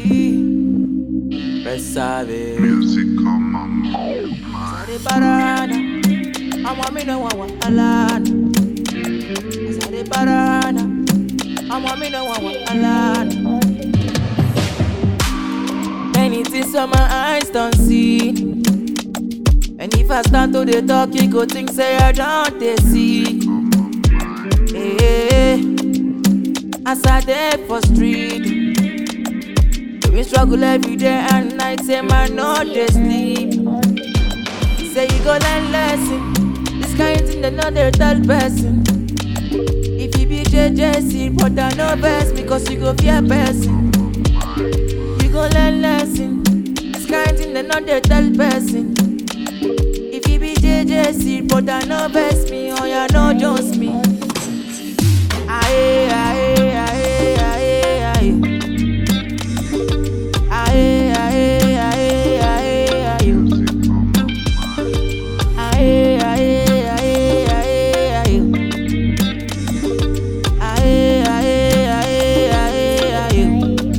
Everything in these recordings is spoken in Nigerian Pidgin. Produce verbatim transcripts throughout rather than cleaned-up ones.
Pesave. Music on my mind. Sade barana, I want me no one alana. Sade barana, I want me no one alana. Many things on my eyes don't see, and if I stand to the talk, you go think say I don't they see. Hey, as I dey for street, we struggle every day and night. Say man no dey sleep. Say you go learn lesson. This kind thing they know they tell person. If you be J J C, but I no best because you go fear person. You go learn lesson. This kind thing they know they tell person. If you be J J C, but I no best me, oh yeah no just me. Aye aye aye aye aye. Aye aye aye aye aye. Aye aye aye aye aye. Aye aye aye aye aye.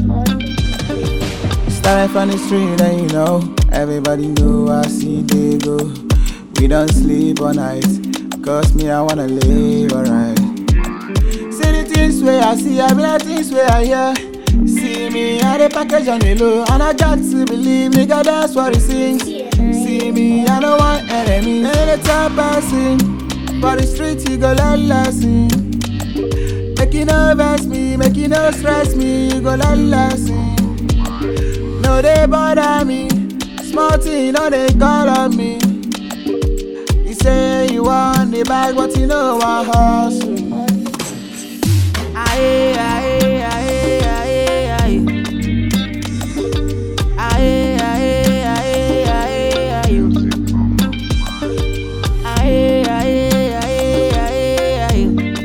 Started from the street and you know everybody know I see they go. We don't sleep all night, cause me I wanna live alright. See the things where I see, I be the things where I hear. See me at the package on the low, and I got to believe, nigga, that's what it sings. See me, I don't want enemies. Ain't the top person, for the street you go learn lesson. Make you no vex me, make you no stress me, you go learn lesson. No they bother me, small thing, no they call on me. You say you want the bag, but you know I hustle. Aye aye aye aye aye. Aye aye aye aye aye. Aye aye aye aye aye.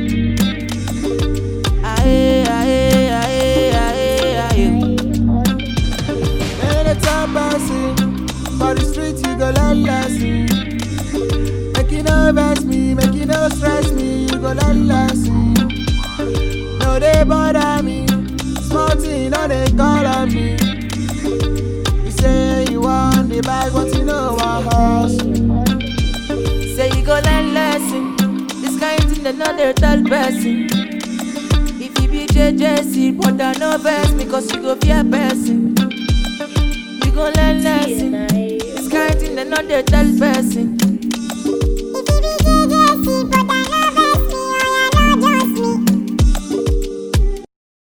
Aye aye aye aye aye. Ain't the top person, for the street you go learn lesson. Make you no vex me, make you no stress me, you go learn lesson. No they bother me, small thing, no they call on me. You say you want the bag, but you know I hustle. Say you go learn lesson. This kind thing they know they tell person. If you be J J C, but I no best because you go fear person. You go learn lesson. This kind thing they know they tell person.